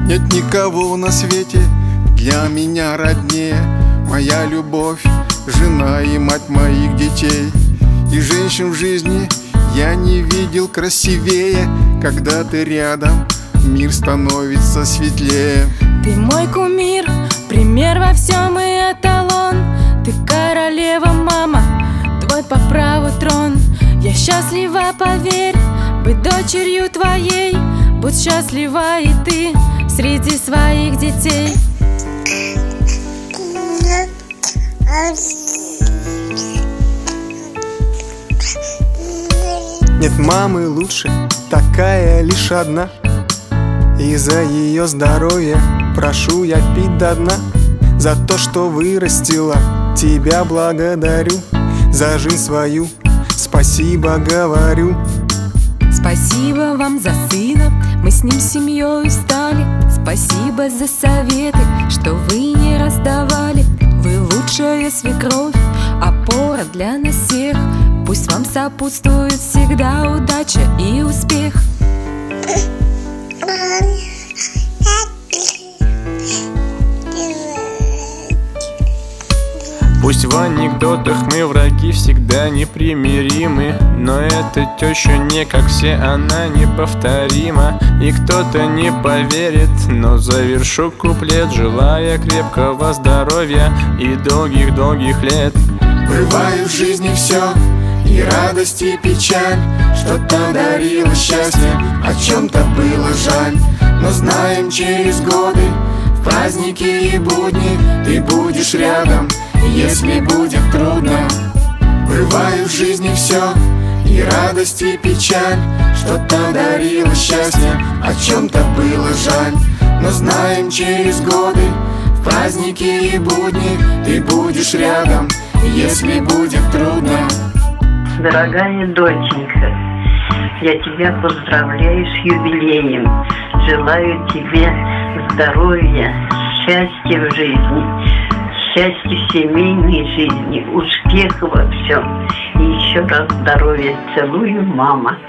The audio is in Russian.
Нет никого на свете для меня роднее. Моя любовь, жена и мать моих детей. И женщин в жизни я не видел красивее. Когда ты рядом, мир становится светлее. Ты мой кумир, пример во всем и эталон. Ты королева, мама, твой по праву трон. Я счастлива, поверь, быть дочерью твоей. Будь счастлива и ты среди своих детей. Нет мамы лучше, такая лишь одна. И за ее здоровье прошу я пить до дна. За то, что вырастила, тебя благодарю. За жизнь свою спасибо говорю. Спасибо вам за сына, мы с ним семьей стали. Спасибо за советы, что вы не раздавали. Вы лучшая свекровь, опора для нас всех. Пусть вам сопутствует всегда удача и успех. Пусть в анекдотах мы враги всегда непримиримы, но эта теща не как все, она неповторима. И кто-то не поверит, но завершу куплет, желая крепкого здоровья и долгих-долгих лет. Бывает в жизни все, и радость, и печаль. Что-то дарило счастье, о чем-то было жаль. Но знаем, через годы, в праздники и будни, ты будешь рядом, если будет трудно. Бывает в жизни все, и радость, и печаль. Что-то дарило счастье, о чем-то было жаль. Но знаем, через годы, в праздники и будни, ты будешь рядом, если будет трудно. Дорогая доченька, я тебя поздравляю с юбилеем. Желаю тебе здоровья, счастья в жизни, счастья в семейной жизни, успеха во всем. И еще раз здоровья. Целую, мама.